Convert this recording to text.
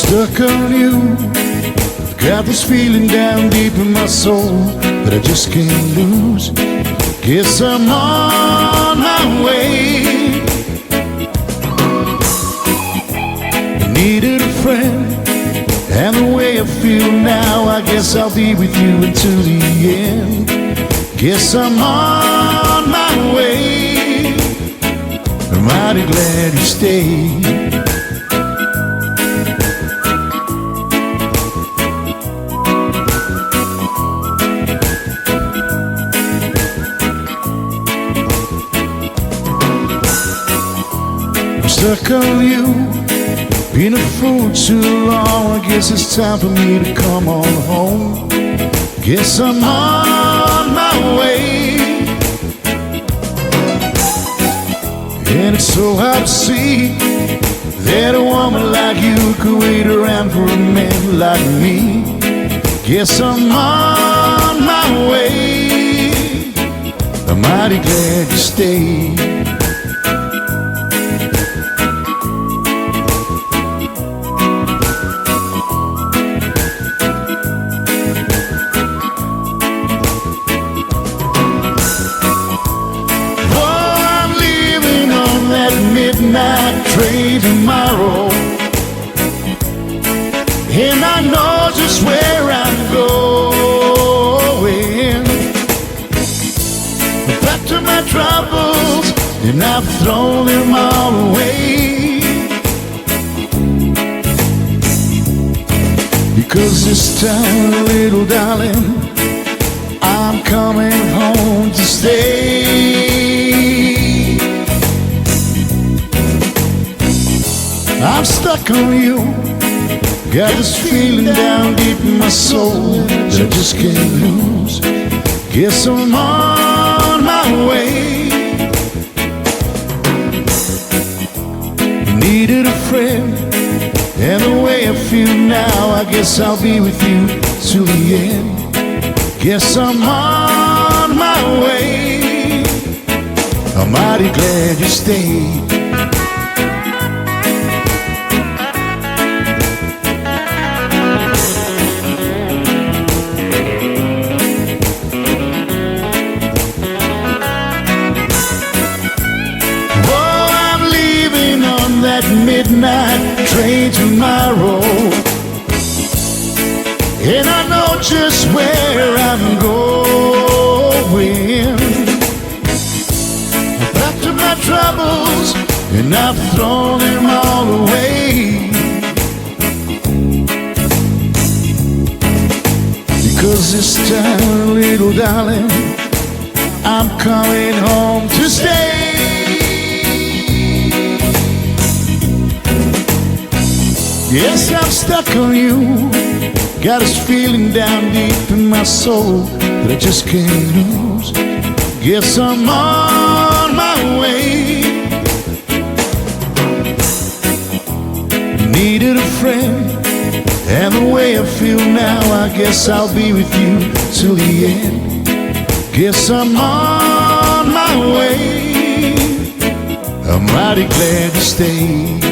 stuck on you. I've got this feeling down deep in my soul that I just can't lose. Guess I'm on my way. I needed a friend, and the way I feel now, I guess I'll be with you until the end. Guess I'm on my way. I'm mighty glad you stayed. Stuck on you, been a fool too long. I guess it's time for me to come on home. Guess I'm on my way. And it's so hard to see that a woman like you could wait around for a man like me. Guess I'm on my way. I'm mighty glad you stayed. Midnight train tomorrow, and I know just where I'm going. Back to my troubles, and I've thrown them all away. Because this time, little darling, I'm coming home to stay. I'm stuck on you. Got this feeling down deep in my soul that I just can't lose. Guess I'm on my way. Needed a friend, and the way I feel now, I guess I'll be with you till the end. Guess I'm on my way. I'm mighty glad you stayed. That midnight train tomorrow, and I know just where I'm going. Back to my troubles, and I've thrown them all away. Because this time, little darling, I'm coming home to stay. Yes, I'm stuck on you. Got this feeling down deep in my soul that I just can't lose. Guess I'm on my way. Needed a friend, and the way I feel now, I guess I'll be with you till the end. Guess I'm on my way. I'm mighty glad you stayed.